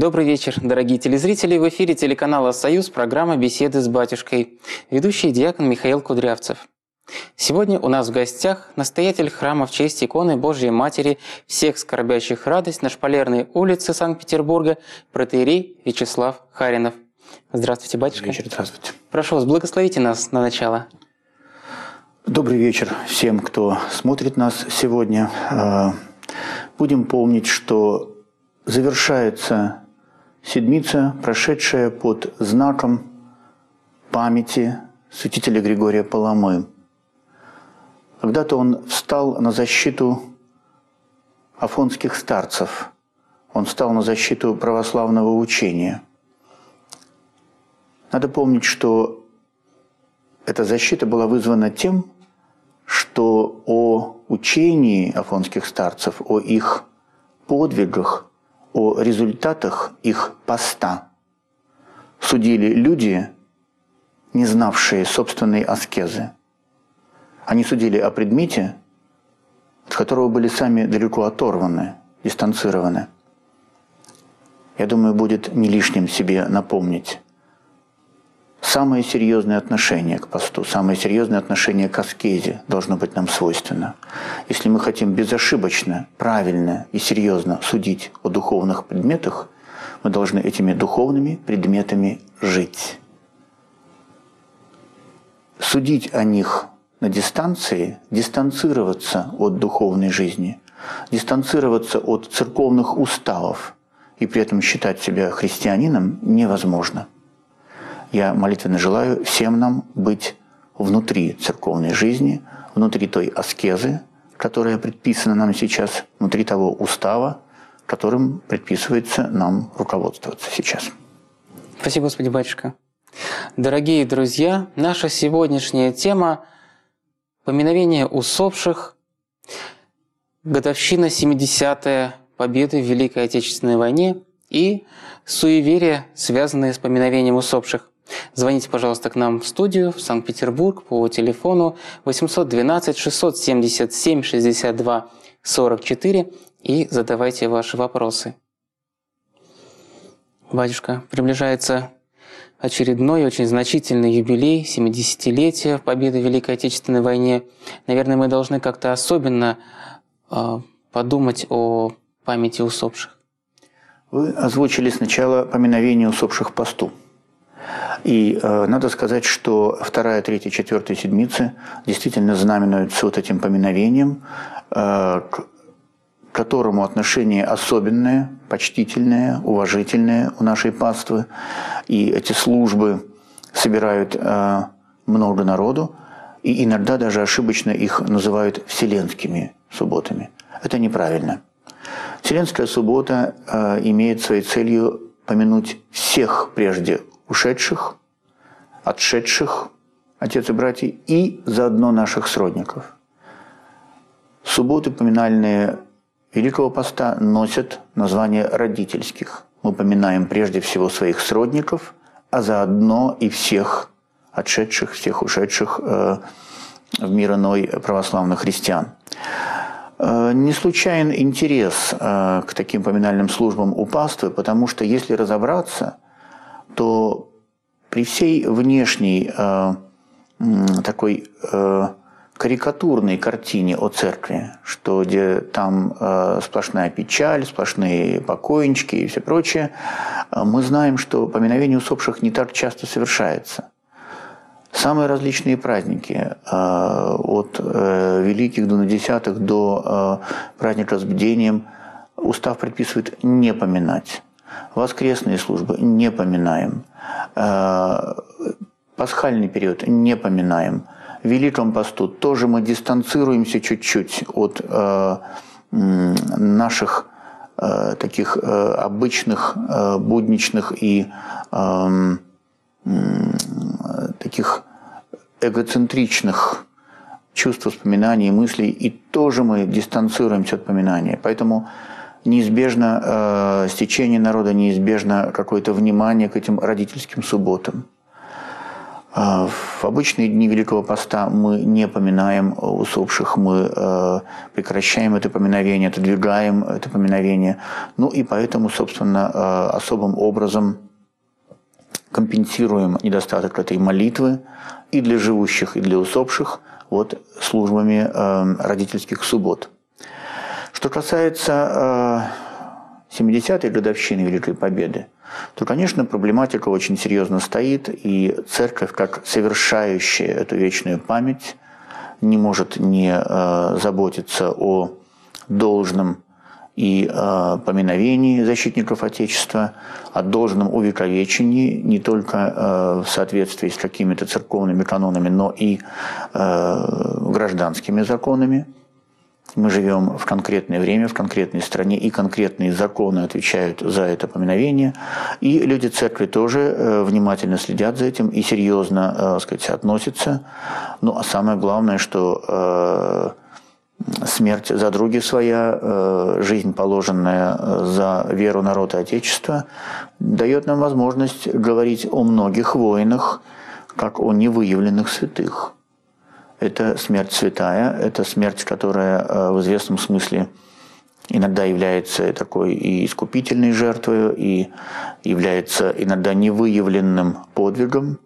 Добрый вечер, дорогие телезрители. В эфире телеканала «Союз» программа «Беседы с батюшкой». Ведущий диакон Михаил Кудрявцев. Сегодня у нас в гостях настоятель храма в честь иконы Божьей Матери всех скорбящих радость на Шпалерной улице Санкт-Петербурга протоиерей Вячеслав Харинов. Здравствуйте, батюшка. Добрый вечер, здравствуйте. Прошу вас, благословите нас на начало. Добрый вечер всем, кто смотрит нас сегодня. Будем помнить, что завершается седмица, прошедшая под знаком памяти святителя Григория Паламы. Когда-то он встал на защиту афонских старцев, он встал на защиту православного учения. Надо помнить, что эта защита была вызвана тем, что о учении афонских старцев, о их подвигах, о результатах их поста судили люди, не знавшие собственной аскезы. Они судили о предмете, от которого были сами далеко оторваны, дистанцированы. Я думаю, будет не лишним себе напомнить. Самое серьезное отношение к посту, самое серьезное отношение к аскезе должно быть нам свойственно. Если мы хотим безошибочно, правильно и серьезно судить о духовных предметах, мы должны этими духовными предметами жить. Судить о них на дистанции, дистанцироваться от духовной жизни, дистанцироваться от церковных уставов и при этом считать себя христианином невозможно. Я молитвенно желаю всем нам быть внутри церковной жизни, внутри той аскезы, которая предписана нам сейчас, внутри того устава, которым предписывается нам руководствоваться сейчас. Спасибо, Господи, батюшка. Дорогие друзья, наша сегодняшняя тема – поминовение усопших, годовщина 70-я победы в Великой Отечественной войне и суеверия, связанные с поминовением усопших. Звоните, пожалуйста, к нам в студию в Санкт-Петербург по телефону 812-677-62-44 и задавайте ваши вопросы. Батюшка, приближается очередной очень значительный юбилей, 70-летие победы в Великой Отечественной войне. Наверное, мы должны как-то особенно подумать о памяти усопших. Вы озвучили сначала поминовение усопших посту. И надо сказать, что 2-я, 3-я, 4-я седмицы действительно знаменуются вот этим поминовением, к которому отношение особенное, почтительное, уважительное у нашей паствы. И эти службы собирают много народу, и иногда даже ошибочно их называют вселенскими субботами. Это неправильно. Вселенская суббота имеет своей целью помянуть всех прежде ушедших, отшедших, отец и братья, и заодно наших сродников. Субботы поминальные Великого Поста носят название родительских. Мы поминаем прежде всего своих сродников, а заодно и всех отшедших, всех ушедших в мир иной православных христиан. Не случайен интерес к таким поминальным службам у паствы, потому что, если разобраться, то при всей внешней такой карикатурной картине о церкви, что где там сплошная печаль, сплошные покойнички и все прочее, мы знаем, что поминовение усопших не так часто совершается. Самые различные праздники, от великих до десятых до праздника с бдением, устав предписывает не поминать. Воскресные службы не поминаем. Пасхальный период не поминаем. В Великом посту тоже мы дистанцируемся чуть-чуть от наших таких обычных, будничных и таких эгоцентричных чувств, воспоминаний, мыслей, и тоже мы дистанцируемся от поминания. Поэтому неизбежно стечение народа, неизбежно какое-то внимание к этим родительским субботам. В обычные дни Великого Поста мы не поминаем усопших, мы прекращаем это поминовение, отодвигаем это поминовение. Ну и поэтому, собственно, особым образом компенсируем недостаток этой молитвы и для живущих, и для усопших вот службами родительских суббот. Что касается 70-й годовщины Великой Победы, то, конечно, проблематика очень серьезно стоит, и Церковь, как совершающая эту вечную память, не может не заботиться о должном и поминовении защитников Отечества, о должном увековечении не только в соответствии с какими-то церковными канонами, но и гражданскими законами. Мы живем в конкретное время, в конкретной стране, и конкретные законы отвечают за это поминовение. И люди церкви тоже внимательно следят за этим и серьезно, сказать, относятся. Ну, а самое главное, что смерть за други своя, жизнь, положенная за веру народа и Отечества, дает нам возможность говорить о многих воинах, как о невыявленных святых. Это смерть святая, это смерть, которая в известном смысле иногда является такой и искупительной жертвой, и является иногда невыявленным подвигом.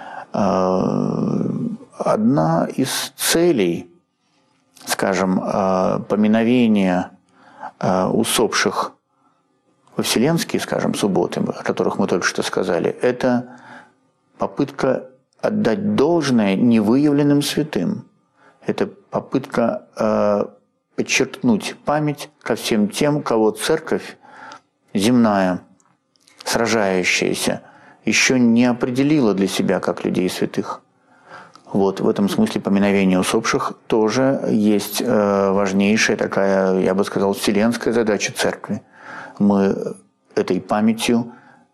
Одна из целей, скажем, поминовения усопших во вселенские, скажем, субботы, о которых мы только что сказали, это попытка отдать должное невыявленным святым. Это попытка подчеркнуть память ко всем тем, кого церковь земная, сражающаяся, еще не определила для себя как людей святых. Вот в этом смысле поминовение усопших тоже есть важнейшая такая, я бы сказал, вселенская задача церкви. Мы этой памятью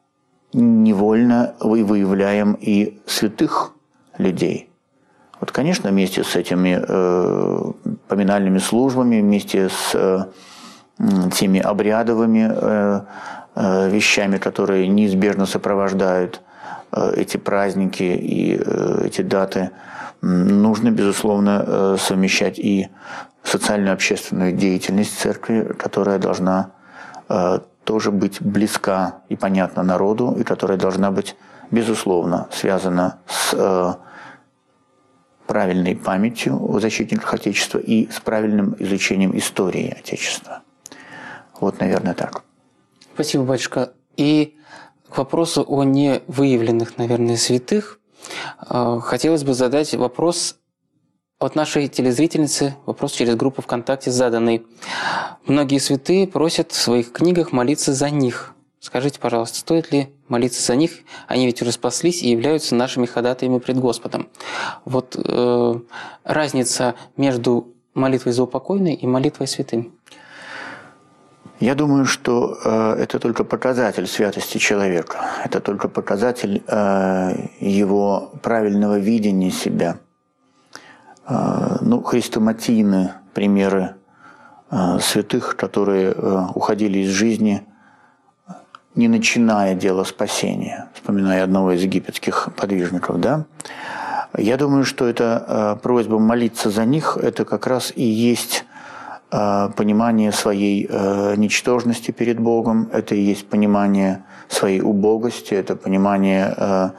невольно выявляем и святых людей. Вот, конечно, вместе с этими поминальными службами, вместе с теми обрядовыми вещами, которые неизбежно сопровождают эти праздники и эти даты, нужно, безусловно, совмещать и социально-общественную деятельность церкви, которая должна тоже быть близка и понятна народу, и которая должна быть, безусловно, связана с правильной памятью о защитниках Отечества и с правильным изучением истории Отечества. Вот, наверное, так. Спасибо, батюшка. И к вопросу о невыявленных, наверное, святых хотелось бы задать вопрос от нашей телезрительницы, вопрос через группу ВКонтакте заданный. Многие святые просят в своих книгах молиться за них. Скажите, пожалуйста, стоит ли молиться за них? Они ведь уже спаслись и являются нашими ходатаями пред Господом. Вот разница между молитвой за упокойной и молитвой святым. Я думаю, что это только показатель святости человека. Это только показатель его правильного видения себя. Ну, хрестоматийны примеры святых, которые уходили из жизни, не начиная дело спасения, вспоминая одного из египетских подвижников, да? Я думаю, что эта просьба молиться за них, это как раз и есть понимание своей ничтожности перед Богом, это и есть понимание своей убогости, это понимание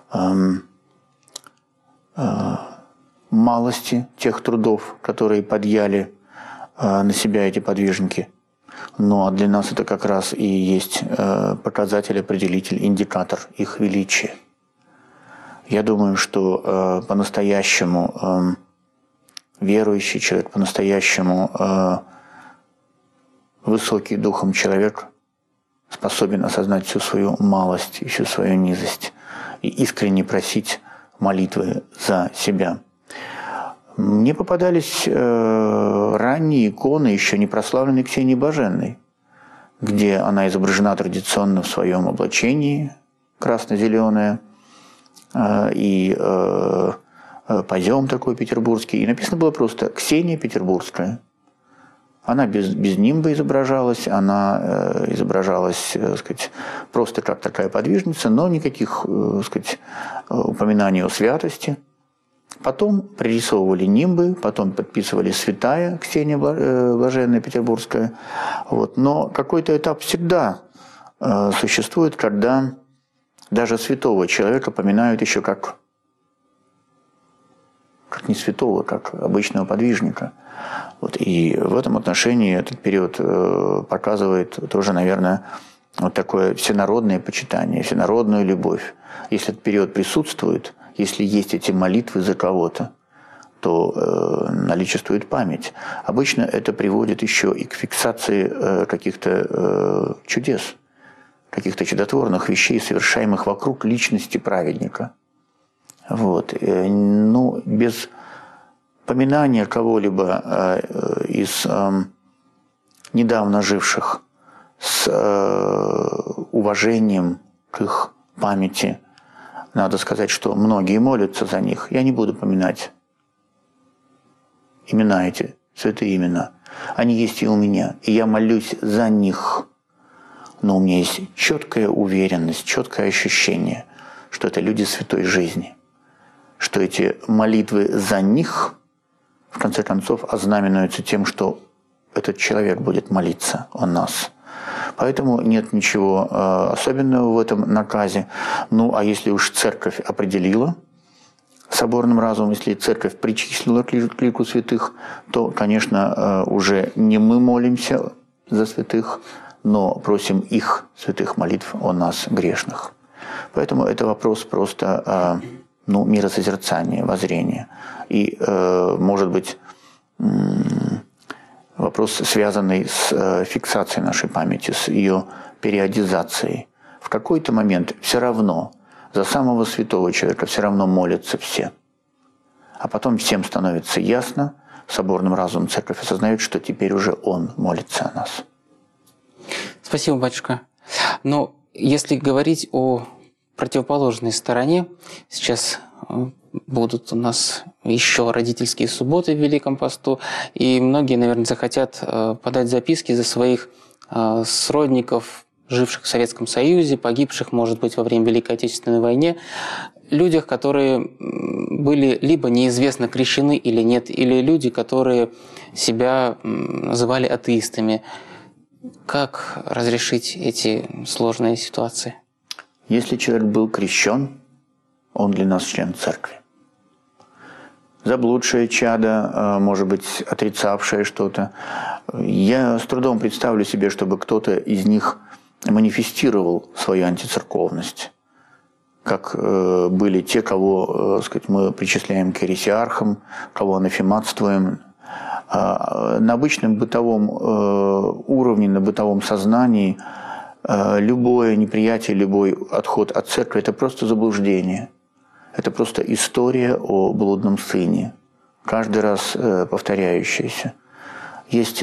малости тех трудов, которые подъяли на себя эти подвижники. Ну а для нас это как раз и есть показатель, определитель, индикатор их величия. Я думаю, что по-настоящему верующий человек, по-настоящему высокий духом человек способен осознать всю свою малость и всю свою низость и искренне просить молитвы за себя. Мне попадались ранние иконы, еще не прославленной Ксении Боженной, где она изображена традиционно в своем облачении, красно-зеленое, и позем такой петербургский. И написано было просто «Ксения Петербургская». Она без нимба изображалась, она изображалась, так сказать, просто как такая подвижница, но никаких, так сказать, упоминаний о святости. Потом пририсовывали нимбы, потом подписывали святая Ксения Блаженная Петербургская. Вот. Но какой-то этап всегда существует, когда даже святого человека поминают еще как не святого, как обычного подвижника. Вот. И в этом отношении этот период показывает тоже, наверное, вот такое всенародное почитание, всенародную любовь. Если этот период присутствует, если есть эти молитвы за кого-то, то наличествует память. Обычно это приводит еще и к фиксации каких-то чудес, каких-то чудотворных вещей, совершаемых вокруг личности праведника. Вот. Ну, без поминания кого-либо из недавно живших с уважением к их памяти, надо сказать, что многие молятся за них. Я не буду поминать имена эти, святые имена. Они есть и у меня, и я молюсь за них. Но у меня есть четкая уверенность, четкое ощущение, что это люди святой жизни, что эти молитвы за них, в конце концов, ознаменуются тем, что этот человек будет молиться о нас. Поэтому нет ничего особенного в этом наказе. Ну, а если уж церковь определила соборным разумом, если церковь причислила к лику святых, то, конечно, уже не мы молимся за святых, но просим их святых молитв о нас, грешных. Поэтому это вопрос просто миросозерцания, воззрения. И, может быть, вопрос, связанный с фиксацией нашей памяти, с ее периодизацией. В какой-то момент все равно за самого святого человека все равно молятся все. А потом всем становится ясно, соборным разумом церковь осознает, что теперь уже он молится о нас. Спасибо, батюшка. Но если говорить о противоположной стороне, сейчас будут у нас еще родительские субботы в Великом посту, и многие, наверное, захотят подать записки за своих сродников, живших в Советском Союзе, погибших, может быть, во время Великой Отечественной войны, людях, которые были либо неизвестно крещены или нет, или люди, которые себя называли атеистами. Как разрешить эти сложные ситуации? Если человек был крещен, он для нас член церкви. Заблудшее чадо, может быть, отрицавшее что-то. Я с трудом представлю себе, чтобы кто-то из них манифестировал свою антицерковность. Как были те, кого, сказать, мы причисляем к ересиархам, кого анафематствуем. На обычном бытовом уровне, на бытовом сознании любое неприятие, любой отход от церкви – это просто заблуждение. Это просто история о блудном сыне, каждый раз повторяющаяся. Есть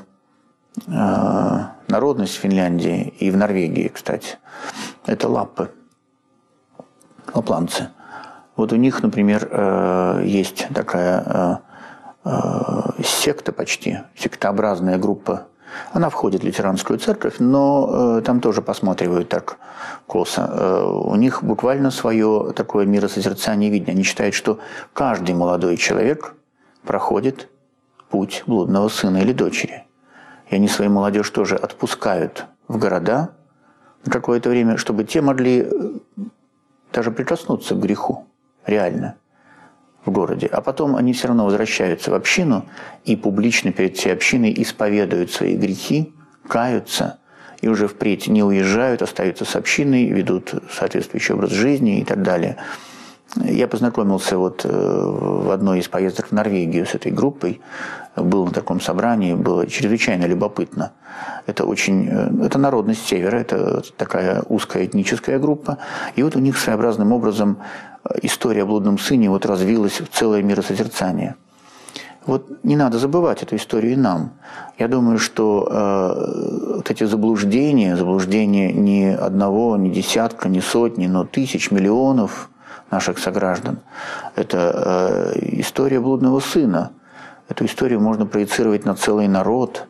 народность в Финляндии и в Норвегии, кстати. Это лаппы, лапландцы. Вот у них, например, есть такая секта почти, сектообразная группа. Она входит в лютеранскую церковь, но там тоже посматривают так косо. У них буквально свое такое миросозерцание видно. Они считают, что каждый молодой человек проходит путь блудного сына или дочери. И они свою молодежь тоже отпускают в города на какое-то время, чтобы те могли даже прикоснуться к греху реально в городе. А потом они все равно возвращаются в общину и публично перед всей общиной исповедуют свои грехи, каются и уже впредь не уезжают, остаются с общиной, ведут соответствующий образ жизни и так далее. Я познакомился вот в одной из поездок в Норвегию с этой группой, был на таком собрании, было чрезвычайно любопытно. Это народность севера, это такая узкая этническая группа, и вот у них своеобразным образом история о блудном сыне вот развилась в целое миросозерцание. Вот не надо забывать эту историю и нам. Я думаю, что вот эти заблуждения ни одного, ни десятка, ни сотни, но тысяч, миллионов наших сограждан. Это история блудного сына. Эту историю можно проецировать на целый народ.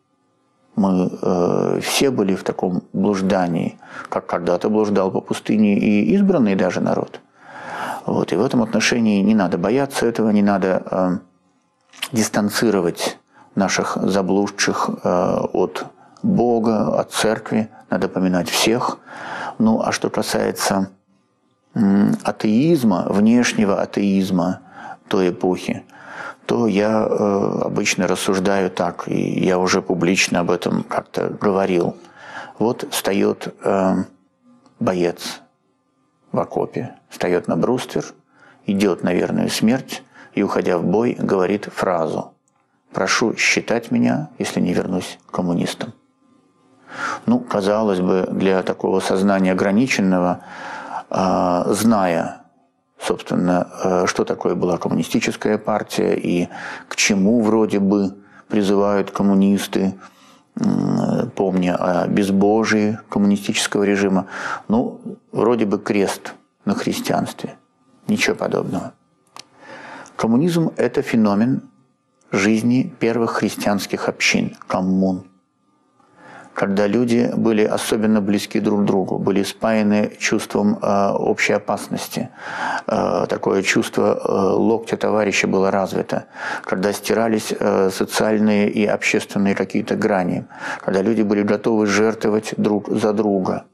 Мы все были в таком блуждании, как когда-то блуждал по пустыне и избранный даже народ. Вот. И в этом отношении не надо бояться этого, не надо дистанцировать наших заблудших от Бога, от церкви. Надо поминать всех. Ну, а что касается атеизма, внешнего атеизма той эпохи, то я обычно рассуждаю так, и я уже публично об этом как-то говорил. Вот встает боец в окопе, встает на бруствер, идет на верную смерть и, уходя в бой, говорит фразу: «Прошу считать меня, если не вернусь коммунистом». Ну, казалось бы, для такого сознания ограниченного, зная, собственно, что такое была коммунистическая партия и к чему вроде бы призывают коммунисты, помня о безбожии коммунистического режима, ну, вроде бы крест на христианстве. Ничего подобного. Коммунизм – это феномен жизни первых христианских общин, коммун. Когда люди были особенно близки друг к другу, были спаяны чувством общей опасности. Такое чувство локтя товарища было развито. Когда стирались социальные и общественные какие-то грани. Когда люди были готовы жертвовать друг за друга.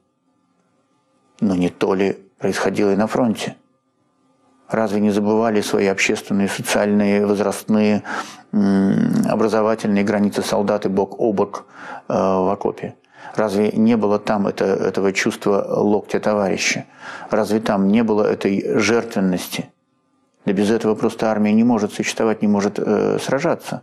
Но не то ли происходило и на фронте? Разве не забывали свои общественные, социальные, возрастные, образовательные границы солдаты бок о бок в окопе? Разве не было там этого чувства локтя товарища? Разве там не было этой жертвенности? Да без этого просто армия не может существовать, не может сражаться.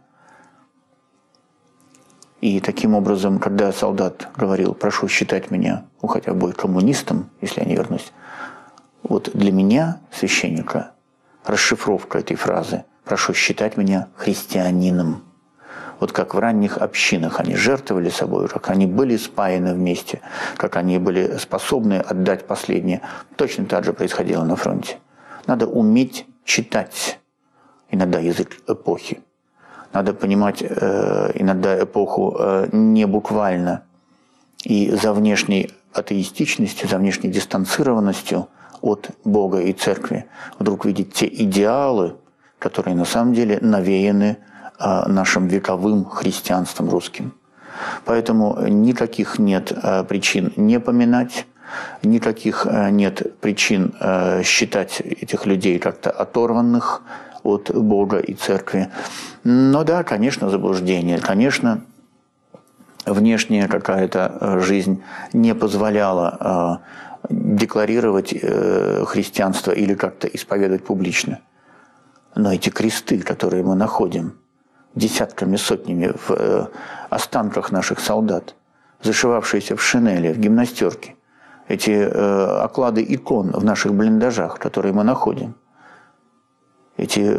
И таким образом, когда солдат говорил: «Прошу считать меня, уходя в бой, коммунистом, если я не вернусь», вот для меня, священника, расшифровка этой фразы: «Прошу считать меня христианином». Вот как в ранних общинах они жертвовали собой, как они были спаяны вместе, как они были способны отдать последнее, точно так же происходило на фронте. Надо уметь читать иногда язык эпохи. Надо понимать иногда эпоху не буквально. И за внешней атеистичностью, за внешней дистанцированностью от Бога и Церкви вдруг видеть те идеалы, которые на самом деле навеяны нашим вековым христианством русским. Поэтому никаких нет причин не поминать, никаких нет причин считать этих людей как-то оторванных от Бога и Церкви. Но да, конечно, заблуждение, конечно, внешняя какая-то жизнь не позволяла декларировать христианство или как-то исповедовать публично. Но эти кресты, которые мы находим десятками, сотнями в останках наших солдат, зашивавшиеся в шинели, в гимнастерке, эти оклады икон в наших блиндажах, которые мы находим, эти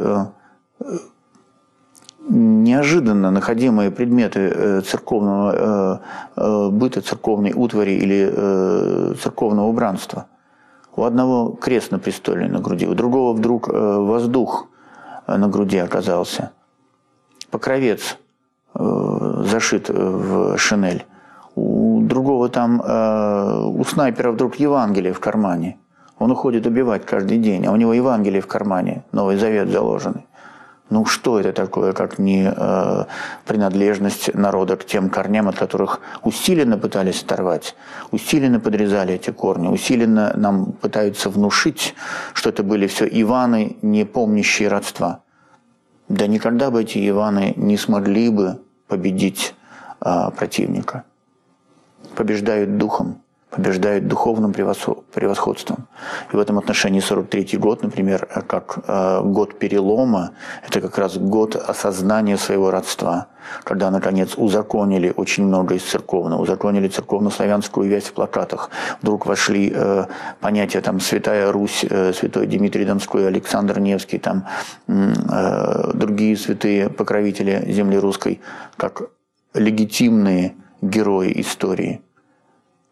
неожиданно находимые предметы церковного быта, церковной утвари или церковного убранства. У одного крест на престоле на груди, у другого вдруг воздух на груди оказался. Покровец зашит в шинель. У другого там, у снайпера вдруг Евангелие в кармане. Он уходит убивать каждый день, а у него Евангелие в кармане, Новый Завет заложенный. Ну что это такое, как не принадлежность народа к тем корням, от которых усиленно пытались оторвать, усиленно подрезали эти корни, усиленно нам пытаются внушить, что это были все Иваны, не помнящие родства. Да никогда бы эти Иваны не смогли бы победить противника. Побеждают духом, побеждают духовным превосходством. И в этом отношении 43-й год, например, как год перелома, это как раз год осознания своего родства, когда, наконец, узаконили очень много из церковного, узаконили церковно-славянскую вязь в плакатах. Вдруг вошли понятия там «Святая Русь», святой Дмитрий Донской, Александр Невский, там другие святые покровители земли русской, как легитимные герои истории,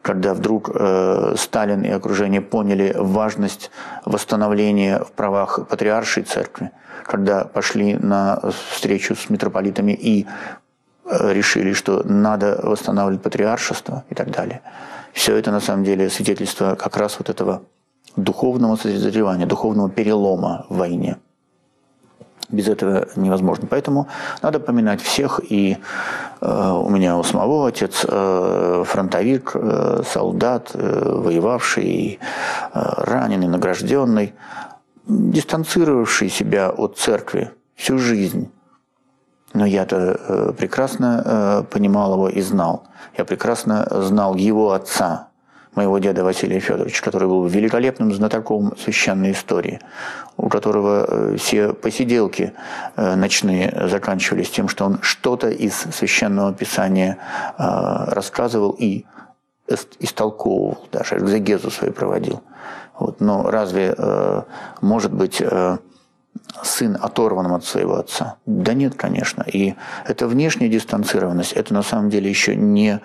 когда вдруг Сталин и окружение поняли важность восстановления в правах патриаршей церкви, когда пошли на встречу с митрополитами и решили, что надо восстанавливать патриаршество и так далее. Все это на самом деле свидетельство как раз вот этого духовного созревания, духовного перелома в войне. Без этого невозможно. Поэтому надо поминать всех. И у меня у самого отец фронтовик, солдат, воевавший, раненый, награжденный, дистанцировавший себя от церкви всю жизнь. Но я-то прекрасно понимал его и знал. Я прекрасно знал его отца, моего деда Василия Федоровича, который был великолепным знатоком священной истории, у которого все посиделки ночные заканчивались тем, что он что-то из священного писания рассказывал и истолковывал, даже экзегезу свою проводил. Вот. Но разве может быть сын оторванным от своего отца? Да нет, конечно. И эта внешняя дистанцированность, это на самом деле еще не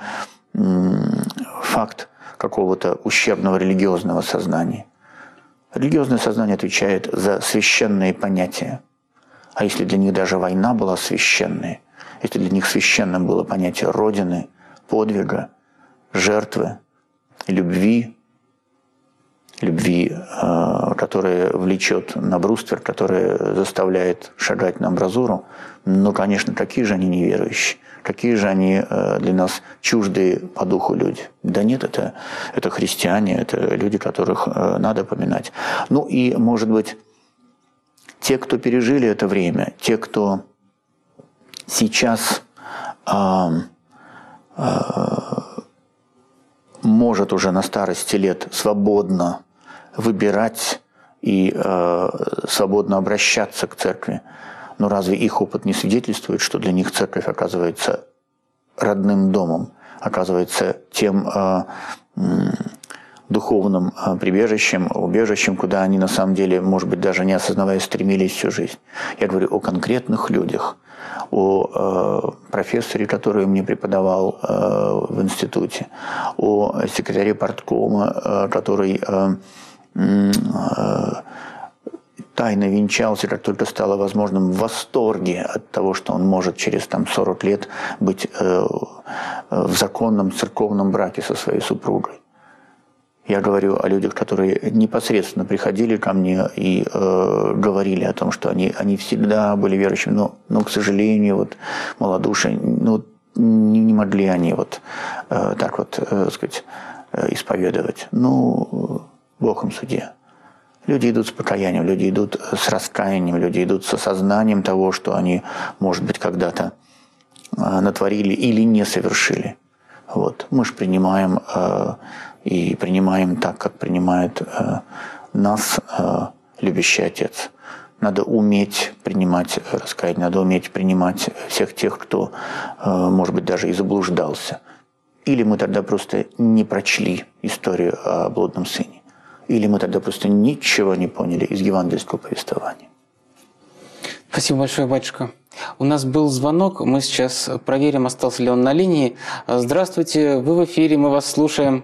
факт какого-то ущербного религиозного сознания. Религиозное сознание отвечает за священные понятия. А если для них даже война была священной, если для них священным было понятие Родины, подвига, жертвы, любви, которая влечет на бруствер, которая заставляет шагать на амбразуру, ну, конечно, какие же они неверующие, какие же они для нас чуждые по духу люди. Да нет, это христиане, это люди, которых надо поминать. Ну и, может быть, те, кто пережили это время, те, кто сейчас может уже на старости лет свободно выбирать и свободно обращаться к церкви. Но разве их опыт не свидетельствует, что для них церковь оказывается родным домом, оказывается тем духовным прибежищем, убежищем, куда они на самом деле, может быть, даже не осознавая, стремились всю жизнь? Я говорю о конкретных людях, о профессоре, который мне преподавал в институте, о секретаре парткома, который тайно венчался, как только стало возможным, в восторге от того, что он может через 40 лет быть в законном церковном браке со своей супругой. Я говорю о людях, которые непосредственно приходили ко мне и говорили о том, что они всегда были верующими, но к сожалению, вот малодушие, не могли они сказать, исповедовать. Бог им судья. Люди идут с покаянием, люди идут с раскаянием, люди идут с осознанием того, что они, может быть, когда-то натворили или не совершили. Вот. Мы же принимаем и принимаем так, как принимает нас любящий Отец. Надо уметь принимать раскаяние, надо уметь принимать всех тех, кто, может быть, даже и заблуждался. Или мы тогда просто не прочли историю о блудном сыне. Или мы тогда просто ничего не поняли из евангельского повествования. Спасибо большое, батюшка. У нас был звонок, мы сейчас проверим, остался ли он на линии. Здравствуйте, вы в эфире, мы вас слушаем.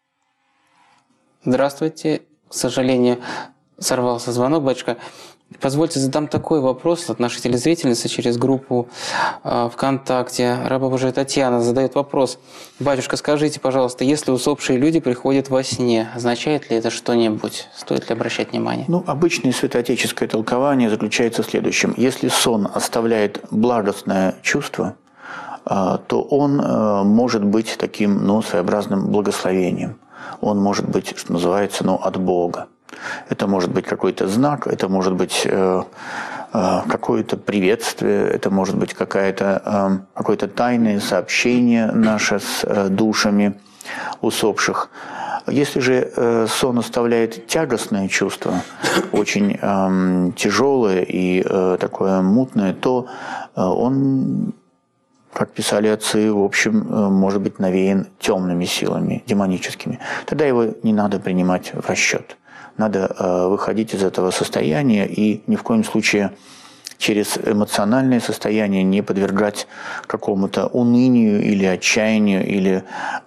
Здравствуйте. К сожалению, сорвался звонок, батюшка. Позвольте задам такой вопрос от нашей телезрительницы через группу ВКонтакте. Раба Божия Татьяна задает вопрос. Батюшка, скажите, пожалуйста, если усопшие люди приходят во сне, означает ли это что-нибудь? Стоит ли обращать внимание? Обычное святоотеческое толкование заключается в следующем. Если сон оставляет благостное чувство, то он может быть таким, своеобразным благословением. Он может быть, что называется, от Бога. Это может быть какой-то знак, это может быть какое-то приветствие, это может быть какое-то тайное сообщение наше с душами усопших. Если же сон оставляет тягостное чувство, очень тяжелое и такое мутное, то он, как писали отцы, в общем, может быть навеян темными силами, демоническими. Тогда его не надо принимать в расчет. Надо выходить из этого состояния и ни в коем случае через эмоциональное состояние не подвергать какому-то унынию или отчаянию или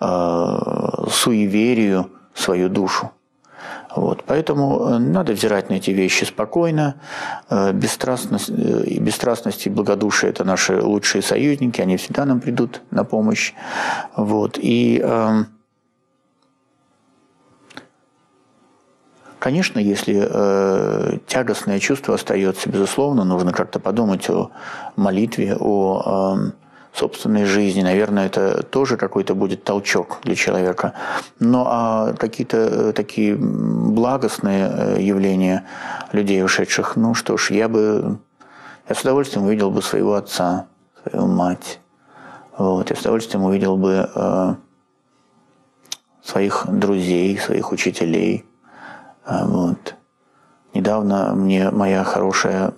суеверию свою душу. Вот. Поэтому надо взирать на эти вещи спокойно. Бесстрастность и благодушие – это наши лучшие союзники, они всегда нам придут на помощь. Вот. И, конечно, если тягостное чувство остается, безусловно, нужно как-то подумать о молитве, о собственной жизни. Наверное, это тоже какой-то будет толчок для человека. Но какие-то такие благостные явления людей ушедших, ну что ж, я с удовольствием увидел бы своего отца, свою мать. Вот, я с удовольствием увидел бы своих друзей, своих учителей. Вот. Недавно мне моя хорошая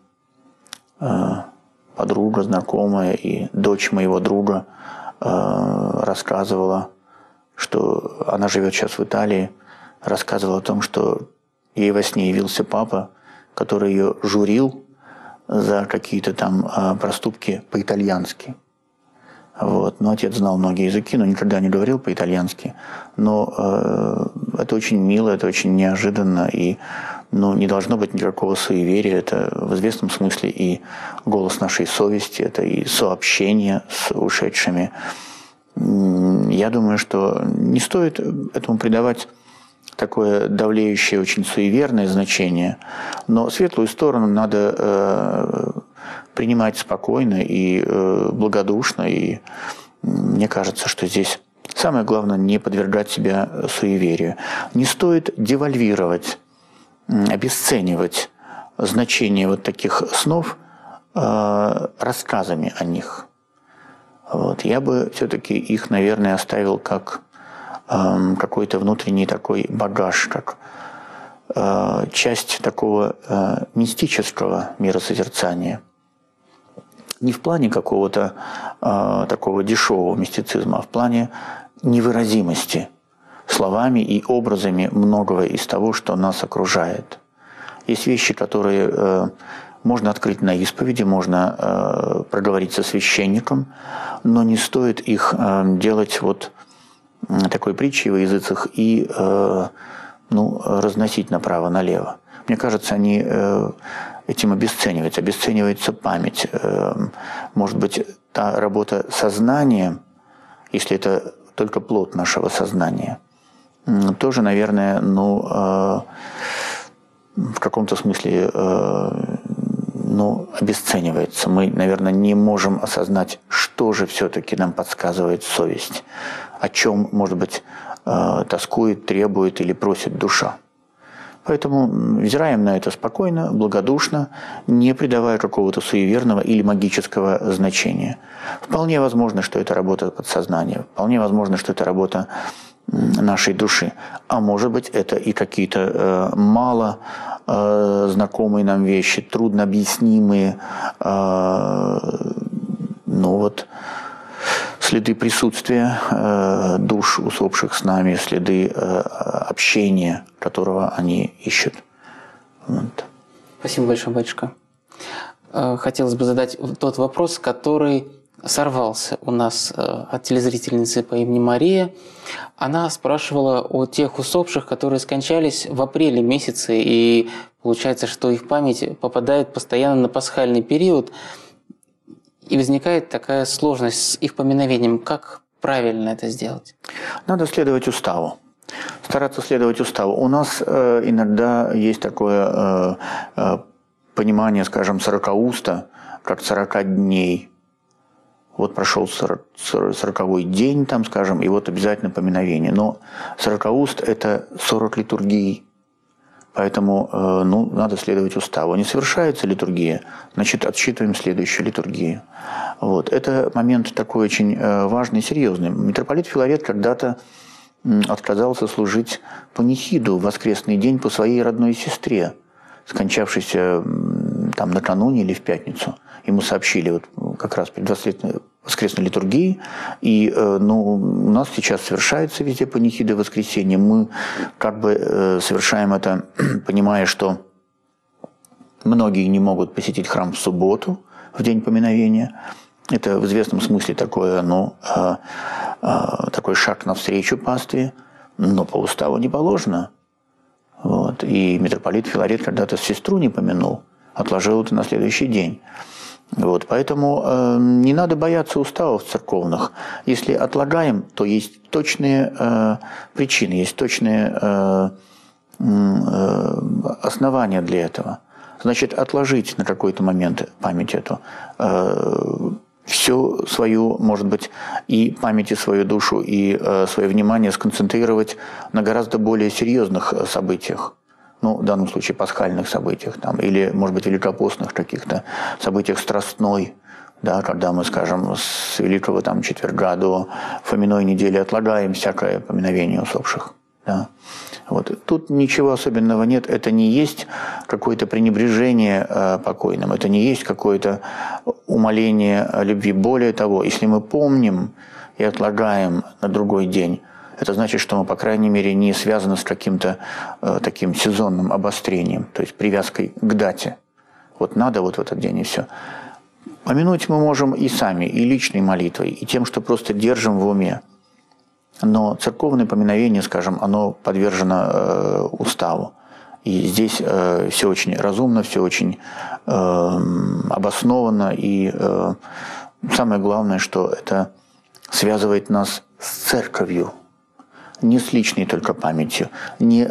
подруга, знакомая и дочь моего друга рассказывала, что она живет сейчас в Италии, рассказывала о том, что ей во сне явился папа, который ее журил за какие-то там проступки по-итальянски. Вот. Но отец знал многие языки, но никогда не говорил по-итальянски. Но это очень мило, это очень неожиданно, и не должно быть никакого суеверия. Это в известном смысле и голос нашей совести, это и сообщение с ушедшими. Я думаю, что не стоит этому придавать такое давлеющее, очень суеверное значение, но светлую сторону надо принимать спокойно и благодушно, и мне кажется, что здесь самое главное не подвергать себя суеверию. Не стоит девальвировать, обесценивать значение вот таких снов рассказами о них. Вот. Я бы все-таки их, наверное, оставил как какой-то внутренний такой багаж, как часть такого мистического миросозерцания. Не в плане какого-то такого дешевого мистицизма, а в плане невыразимости словами и образами многого из того, что нас окружает. Есть вещи, которые можно открыть на исповеди, можно проговорить со священником, но не стоит их делать вот такой притчей во языцах и разносить направо-налево. Мне кажется, они этим обесцениваются. Обесценивается память. Может быть, та работа сознания, если это только плод нашего сознания, тоже, наверное, в каком-то смысле обесценивается. Мы, наверное, не можем осознать, что же все-таки нам подсказывает совесть, о чем, может быть, тоскует, требует или просит душа. Поэтому взираем на это спокойно, благодушно, не придавая какого-то суеверного или магического значения. Вполне возможно, что это работа подсознания, вполне возможно, что это работа нашей души. А может быть, это и какие-то мало знакомые нам вещи, трудно объяснимые, следы присутствия душ, усопших с нами, следы общения, которого они ищут. Вот. Спасибо большое, батюшка. Хотелось бы задать тот вопрос, который сорвался у нас от телезрительницы по имени Мария. Она спрашивала о тех усопших, которые скончались в апреле месяце, и получается, что их память попадает постоянно на пасхальный период, и возникает такая сложность с их поминовением. Как правильно это сделать? Надо следовать уставу. Стараться следовать уставу. У нас иногда есть такое понимание, скажем, 40-уста, как 40 дней. Вот прошел 40-й день, там, скажем, и вот обязательно поминовение. Но 40-уст – это 40 литургий. Поэтому надо следовать уставу. Не совершается литургия, значит, отсчитываем следующую литургию. Вот. Это момент такой очень важный и серьезный. Митрополит Филарет когда-то отказался служить панихиду в воскресный день по своей родной сестре, скончавшейся там накануне или в пятницу. Ему сообщили вот как раз перед воскресной литургией, и у нас сейчас совершается везде панихида в воскресенье. Мы как бы совершаем это, понимая, что Многие не могут посетить храм в субботу, в день поминовения. Это в известном смысле такой шаг навстречу пастве, но по уставу не положено. Вот. И митрополит Филарет когда-то сестру не помянул, отложил это на следующий день. Вот. Поэтому не надо бояться уставов церковных. Если отлагаем, то есть точные причины, есть точные основания для этого. Значит, отложить на какой-то момент память эту, всю свою, может быть, и память, и свою душу, и свое внимание сконцентрировать на гораздо более серьезных событиях. Ну, в данном случае пасхальных событиях, там, или, может быть, великопостных каких-то событиях страстной, да, когда мы, скажем, с Великого там, четверга до Фоминой недели отлагаем всякое поминовение усопших. Да. Вот. Тут ничего особенного нет, это не есть какое-то пренебрежение покойным, это не есть какое-то умаление любви. Более того, если мы помним и отлагаем на другой день, это значит, что мы, по крайней мере, не связаны с каким-то таким сезонным обострением, то есть привязкой к дате. Вот надо вот в этот день и все. Помянуть мы можем и сами, и личной молитвой, и тем, что просто держим в уме. Но церковное поминовение, скажем, оно подвержено уставу. И здесь все очень разумно, все очень обоснованно. И самое главное, что это связывает нас с церковью. Не с личной только памятью, не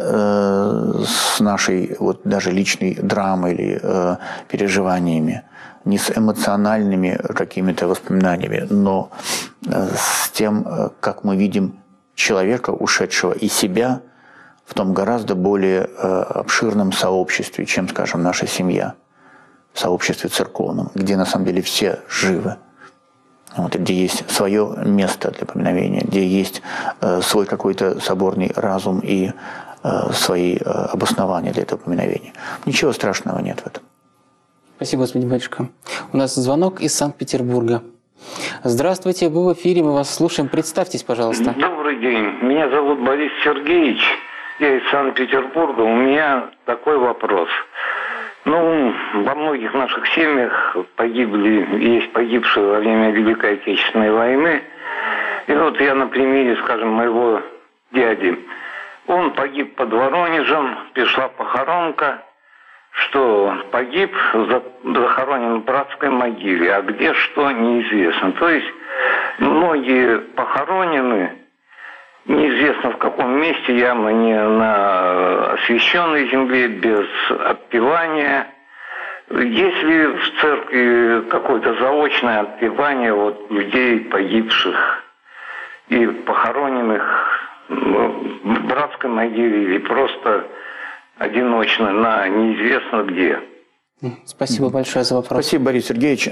с нашей вот, даже личной драмой или переживаниями, не с эмоциональными какими-то воспоминаниями, но с тем, как мы видим человека, ушедшего из себя, в том гораздо более обширном сообществе, чем, скажем, наша семья, в сообществе церковном, где на самом деле все живы. Вот, где есть свое место для поминовения, где есть свой какой-то соборный разум и свои обоснования для этого поминовения. Ничего страшного нет в этом. Спасибо, господин батюшка. У нас звонок из Санкт-Петербурга. Здравствуйте, вы в эфире, мы вас слушаем. Представьтесь, пожалуйста. Добрый день. Меня зовут Борис Сергеевич. Я из Санкт-Петербурга. У меня такой вопрос. Ну, во многих наших семьях есть погибшие во время Великой Отечественной войны. И вот я на примере, скажем, моего дяди. Он погиб под Воронежем, пришла похоронка, что погиб, захоронен в братской могиле, а где что неизвестно. То есть многие похоронены, неизвестно в каком месте, явно не на освященной земле, без отпевания. Есть ли в церкви какое-то заочное отпевание вот людей, погибших и похороненных в братской могиле или просто одиночно на неизвестно где? Спасибо большое за вопрос. Спасибо, Борис Сергеевич.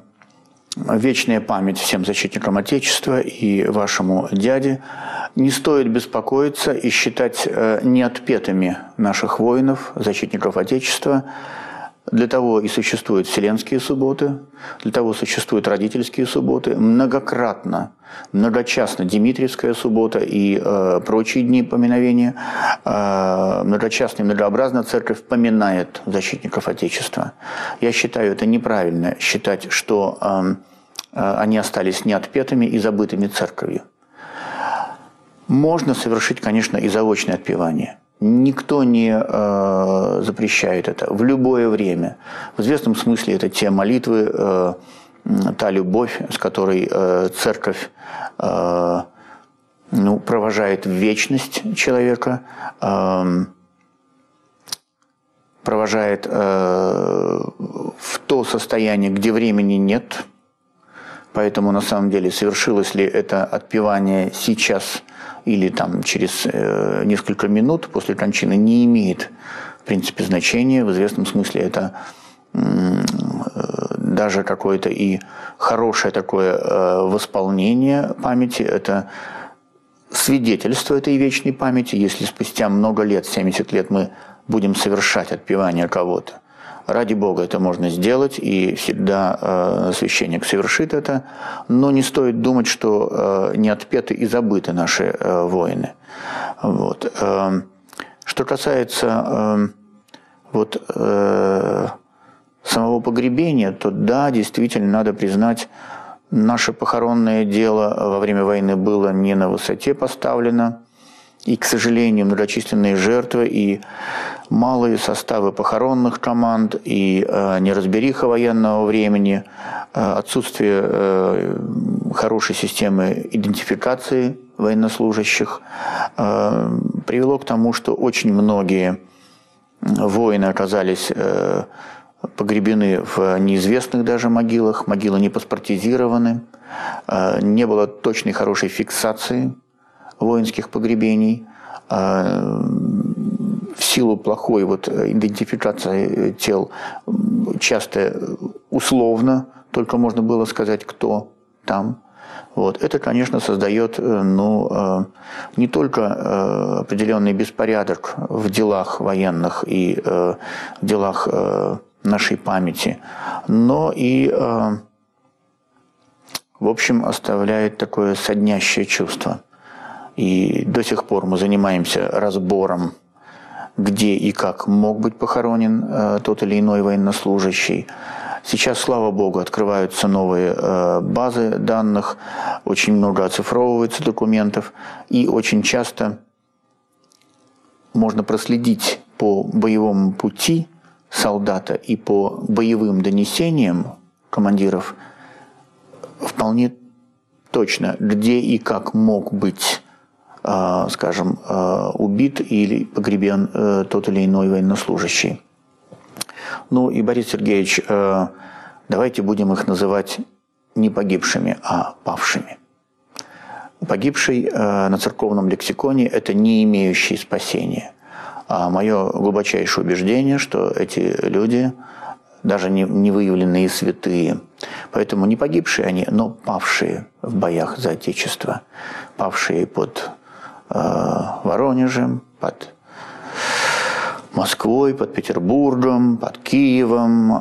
Вечная память всем защитникам Отечества и вашему дяде. Не стоит беспокоиться и считать неотпетыми наших воинов, защитников Отечества. Для того и существуют вселенские субботы, для того существуют родительские субботы. Многочасно Димитриевская суббота и прочие дни поминовения. Многочасно и многообразно церковь поминает защитников Отечества. Я считаю, это неправильно считать, что они остались неотпетыми и забытыми церковью. Можно совершить, конечно, и заочное отпевание. Никто не запрещает это в любое время. В известном смысле это те молитвы, та любовь, с которой церковь провожает в вечность человека, провожает в то состояние, где времени нет. Поэтому на самом деле совершилось ли это отпевание сейчас или там через несколько минут после кончины, не имеет в принципе значения. В известном смысле это даже какое-то и хорошее такое восполнение памяти, это свидетельство этой вечной памяти. Если спустя много лет, 70 лет, мы будем совершать отпевание кого-то, ради Бога, это можно сделать, и всегда священник совершит это, но не стоит думать, что не отпеты и забыты наши воины. Вот. Что касается самого погребения, то да, действительно, надо признать, наше похоронное дело во время войны было не на высоте поставлено. И, к сожалению, многочисленные жертвы и малые составы похоронных команд, и неразбериха военного времени, отсутствие хорошей системы идентификации военнослужащих привело к тому, что очень многие воины оказались погребены в неизвестных даже могилах, могилы не паспортизированы, не было точной хорошей фиксации воинских погребений. В силу плохой идентификации тел часто условно только можно было сказать, кто там. Это, конечно, создает не только определенный беспорядок в делах военных и в делах нашей памяти, но и, в общем, оставляет такое соднящее чувство. И до сих пор мы занимаемся разбором, где и как мог быть похоронен тот или иной военнослужащий. Сейчас, слава богу, открываются новые базы данных, очень много оцифровывается документов, и очень часто можно проследить по боевому пути солдата и по боевым донесениям командиров вполне точно, где и как мог быть, скажем, убит или погребен тот или иной военнослужащий. И, Борис Сергеевич, давайте будем их называть не погибшими, а павшими. Погибший на церковном лексиконе – это не имеющий спасения. А мое глубочайшее убеждение, что эти люди даже не выявленные святые. Поэтому не погибшие они, но павшие в боях за Отечество. Павшие под Воронежем, под Москвой, под Петербургом, под Киевом.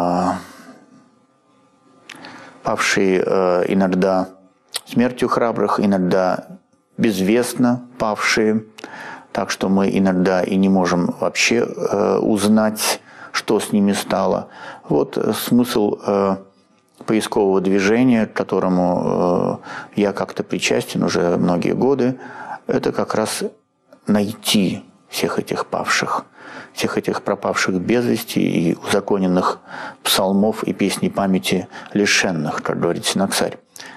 Павшие иногда смертью храбрых, иногда безвестно павшие. Так что мы иногда и не можем вообще узнать, что с ними стало. Смысл поискового движения, к которому я как-то причастен уже многие годы, это как раз найти всех этих павших, всех этих пропавших без вести и узаконенных псалмов и песней памяти лишенных, как говорит Синаксарь.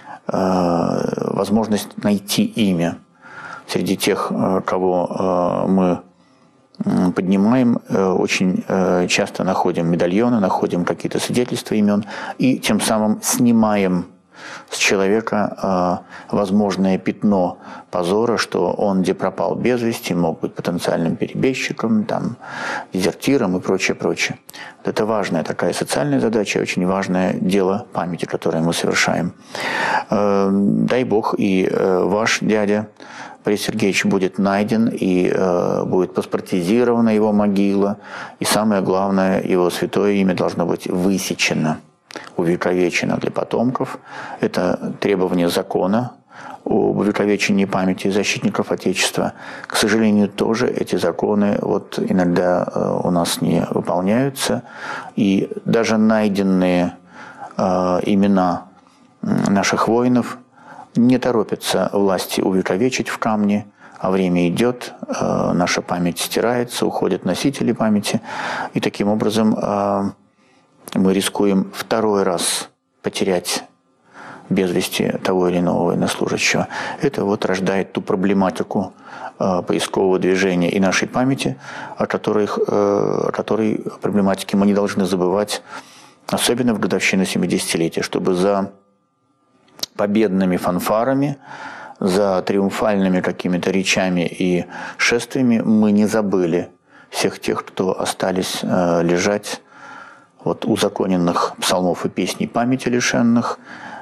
Возможность найти имя среди тех, кого мы поднимаем, очень часто находим медальоны, находим какие-то свидетельства имен и тем самым снимаем с человека возможное пятно позора, что он где пропал без вести, мог быть потенциальным перебежчиком, дезертиром и прочее, прочее. Это важная такая социальная задача, очень важное дело памяти, которое мы совершаем. Дай Бог, и ваш дядя Борис Сергеевич будет найден, и будет паспортизирована его могила, и самое главное, его святое имя должно быть высечено, увековечено для потомков. Это требование закона об увековечении памяти защитников Отечества. К сожалению, тоже эти законы иногда у нас не выполняются, и даже найденные имена наших воинов не торопятся власти увековечить в камне, а время идет, наша память стирается, уходят носители памяти, и таким образом мы рискуем второй раз потерять без вести того или иного военнослужащего. Это рождает ту проблематику поискового движения и нашей памяти, о которой проблематике мы не должны забывать, особенно в годовщину 70-летия, чтобы за победными фанфарами, за триумфальными какими-то речами и шествиями мы не забыли всех тех, кто остались лежать узаконенных псалмов и песней памяти лишенных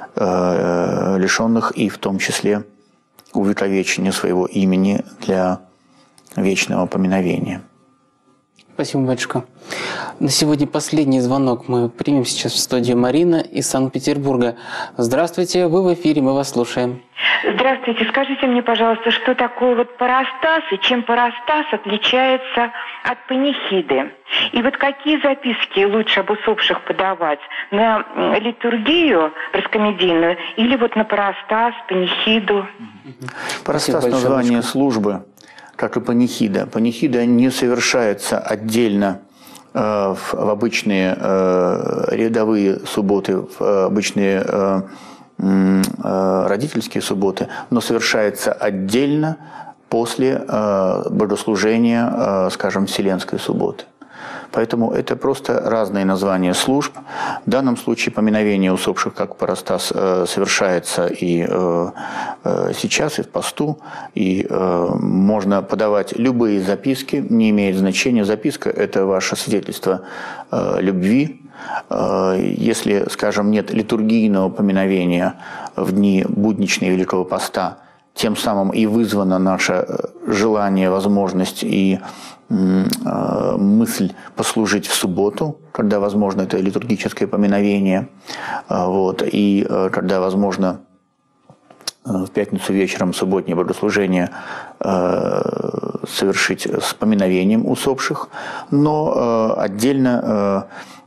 и в том числе увековечения своего имени для вечного поминовения. Спасибо, батюшка. На сегодня последний звонок мы примем сейчас в студию. Марина из Санкт-Петербурга. Здравствуйте, вы в эфире, мы вас слушаем. Здравствуйте, скажите мне, пожалуйста, что такое парастас и чем парастас отличается от панихиды? И вот какие записки лучше об усопших подавать? На литургию раскомедийную или вот на парастас, панихиду? Парастас – название службы, как и панихида. Панихида не совершается отдельно в обычные рядовые субботы, в обычные родительские субботы, но совершается отдельно после богослужения, скажем, Вселенской субботы. Поэтому это просто разные названия служб. В данном случае поминовение усопших как парастас совершается и сейчас, и в посту. И можно подавать любые записки, не имеет значения. Записка – это ваше свидетельство любви. Если, скажем, нет литургийного поминовения в дни будничные Великого Поста, тем самым и вызвано наше желание, возможность и мысль послужить в субботу, когда возможно это литургическое поминовение, вот, и когда возможно в пятницу вечером субботнее богослужение совершить с поминовением усопших, но отдельно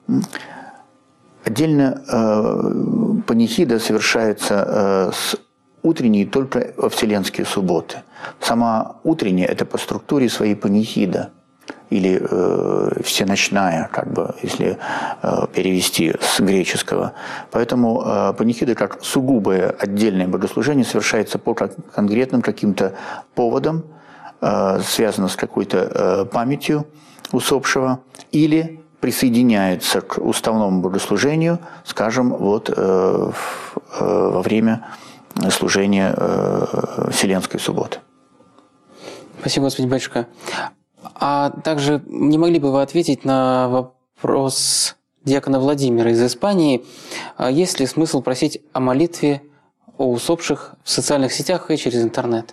панихида совершается с утренней только во вселенские субботы. Сама утренняя – это по структуре своей панихида, или всеночная, как бы, если перевести с греческого. Поэтому панихида как сугубое отдельное богослужение совершается по конкретным каким-то поводам, связано с какой-то памятью усопшего, или присоединяется к уставному богослужению, скажем, вот во время служения Вселенской субботы. Спасибо, Господи, батюшка. А также не могли бы вы ответить на вопрос диакона Владимира из Испании, есть ли смысл просить о молитве о усопших в социальных сетях и через интернет?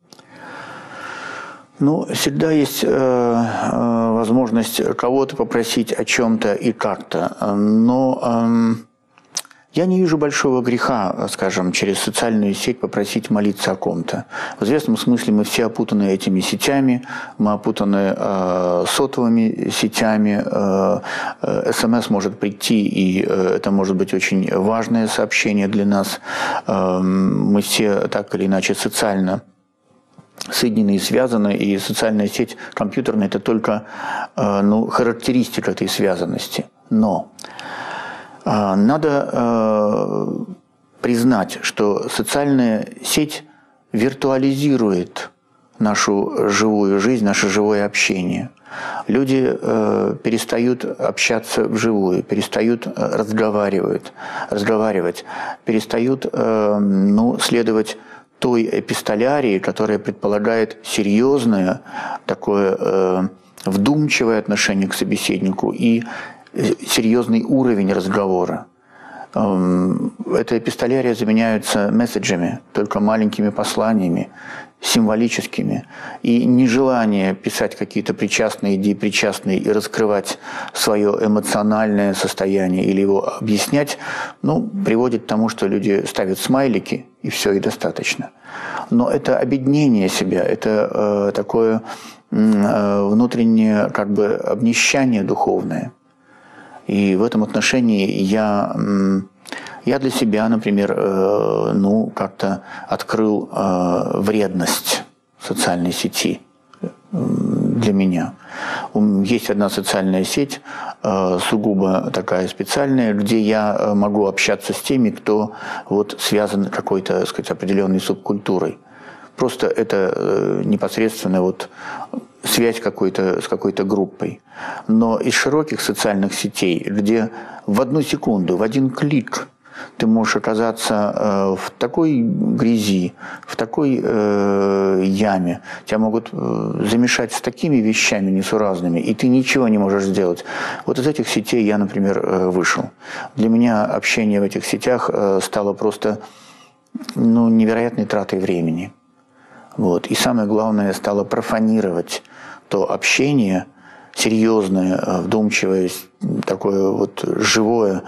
Ну, всегда есть возможность кого-то попросить о чем-то и как-то, но я не вижу большого греха, скажем, через социальную сеть попросить молиться о ком-то. В известном смысле мы все опутаны этими сетями, мы опутаны сотовыми сетями, СМС может прийти, и это может быть очень важное сообщение для нас. Мы все так или иначе социально соединены и связаны, и социальная сеть компьютерная – это только характеристика этой связанности. Но надо признать, что социальная сеть виртуализирует нашу живую жизнь, наше живое общение. Люди перестают общаться вживую, перестают разговаривать, перестают следовать той эпистолярии, которая предполагает серьезное, такое вдумчивое отношение к собеседнику и серьезный уровень разговора. Эта эпистолярия заменяется месседжами, только маленькими посланиями, символическими. И нежелание писать какие-то причастные идеи, причастные и раскрывать свое эмоциональное состояние или его объяснять, приводит к тому, что люди ставят смайлики, и все, и достаточно. Но это обеднение себя, это такое внутреннее обнищание духовное. И в этом отношении я для себя, например, как-то открыл вредность социальной сети для меня. Есть одна социальная сеть, сугубо такая специальная, где я могу общаться с теми, кто связан какой-то, определенной субкультурой. Просто это непосредственно связь с какой-то группой. Но из широких социальных сетей, где в одну секунду, в один клик ты можешь оказаться в такой грязи, в такой яме, тебя могут замешать с такими вещами несуразными, и ты ничего не можешь сделать. Вот из этих сетей я, например, вышел. Для меня общение в этих сетях стало просто невероятной тратой времени. И самое главное, стало профанировать то общение серьезное, вдумчивое, такое живое,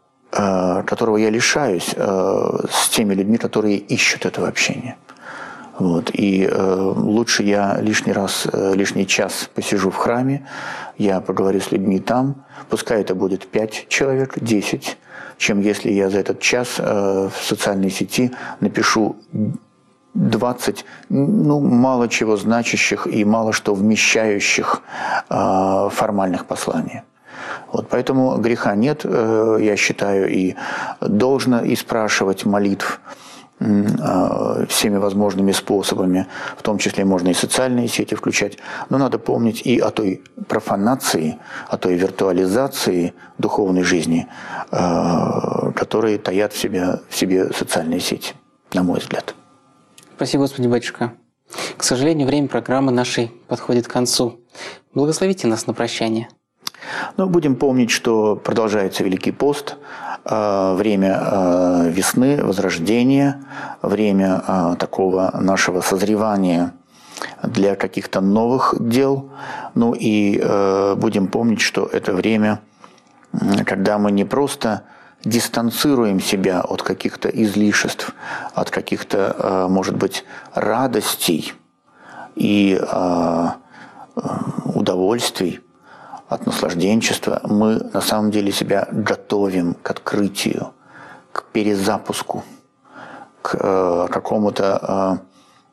которого я лишаюсь с теми людьми, которые ищут этого общения. Вот. И лучше я лишний час посижу в храме, я поговорю с людьми там, пускай это будет 5 человек, 10, чем если я за этот час в социальной сети напишу 20, мало чего значащих и мало что вмещающих формальных посланий. Вот, поэтому греха нет, я считаю, и должно и спрашивать молитв всеми возможными способами, в том числе можно и социальные сети включать, но надо помнить и о той профанации, о той виртуализации духовной жизни, которые таят в себе социальные сети, на мой взгляд. Спасибо, Господи, батюшка. К сожалению, время программы нашей подходит к концу. Благословите нас на прощание. Но будем помнить, что продолжается Великий пост, время весны, возрождения, время такого нашего созревания для каких-то новых дел. Ну и будем помнить, что это время, когда мы не просто дистанцируем себя от каких-то излишеств, от каких-то, может быть, радостей и удовольствий, от наслажденчества, мы на самом деле себя готовим к открытию, к перезапуску, к какому-то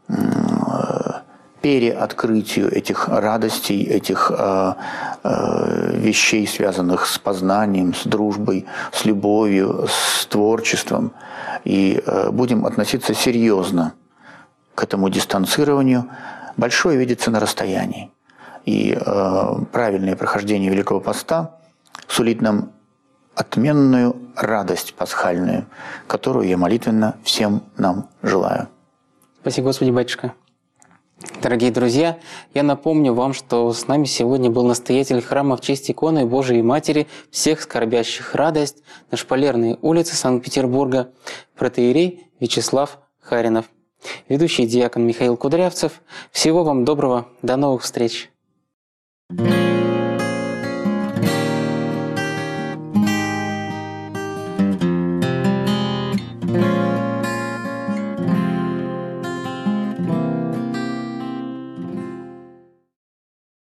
переоткрытию этих радостей, этих вещей, связанных с познанием, с дружбой, с любовью, с творчеством. И будем относиться серьезно к этому дистанцированию. Большое видится на расстоянии. И правильное прохождение Великого Поста сулит нам отменную радость пасхальную, которую я молитвенно всем нам желаю. Спасибо, Господи, батюшка. Дорогие друзья, я напомню вам, что с нами сегодня был настоятель храма в честь иконы Божией Матери всех скорбящих радость на Шпалерной улице Санкт-Петербурга, протоиерей Вячеслав Харинов. Ведущий диакон Михаил Кудрявцев. Всего вам доброго, до новых встреч!